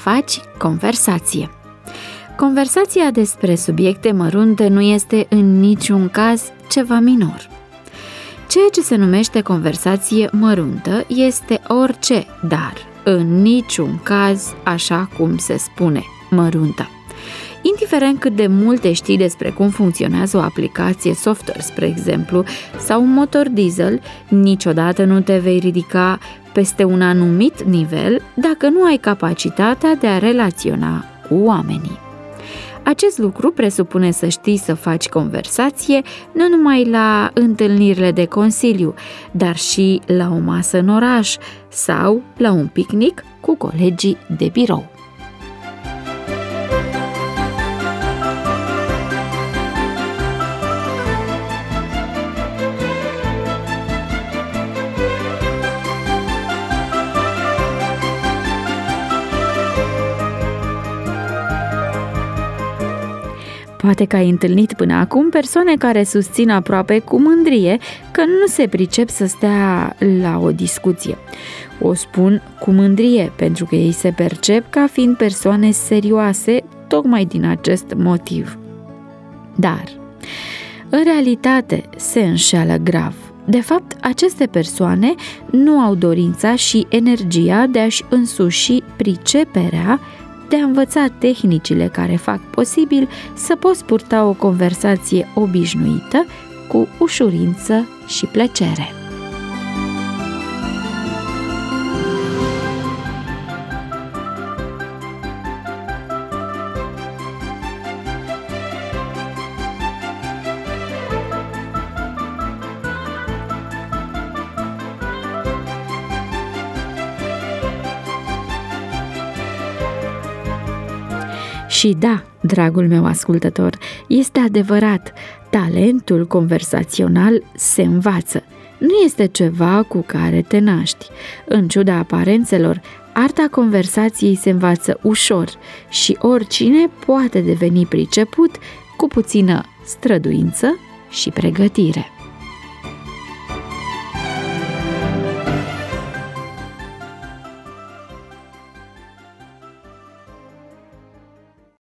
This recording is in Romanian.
faci conversație. Conversația despre subiecte mărunte nu este în niciun caz ceva minor. Ceea ce se numește conversație măruntă este orice, dar în niciun caz așa cum se spune, măruntă. Indiferent cât de multe știi despre cum funcționează o aplicație software, spre exemplu, sau un motor diesel, niciodată nu te vei ridica peste un anumit nivel dacă nu ai capacitatea de a relaționa cu oamenii. Acest lucru presupune să știi să faci conversație nu numai la întâlnirile de consiliu, dar și la o masă în oraș sau la un picnic cu colegii de birou. Poate că ai întâlnit până acum persoane care susțin aproape cu mândrie că nu se pricep să stea la o discuție. O spun cu mândrie pentru că ei se percep ca fiind persoane serioase tocmai din acest motiv. Dar, în realitate, se înșeală grav. De fapt, aceste persoane nu au dorința și energia de a-și însuși priceperea de a învăța tehnicile care fac posibil să poți purta o conversație obișnuită cu ușurință și plăcere. Și da, dragul meu ascultător, este adevărat, talentul conversațional se învață. Nu este ceva cu care te naști. În ciuda aparențelor, arta conversației se învață ușor și oricine poate deveni priceput cu puțină străduință și pregătire.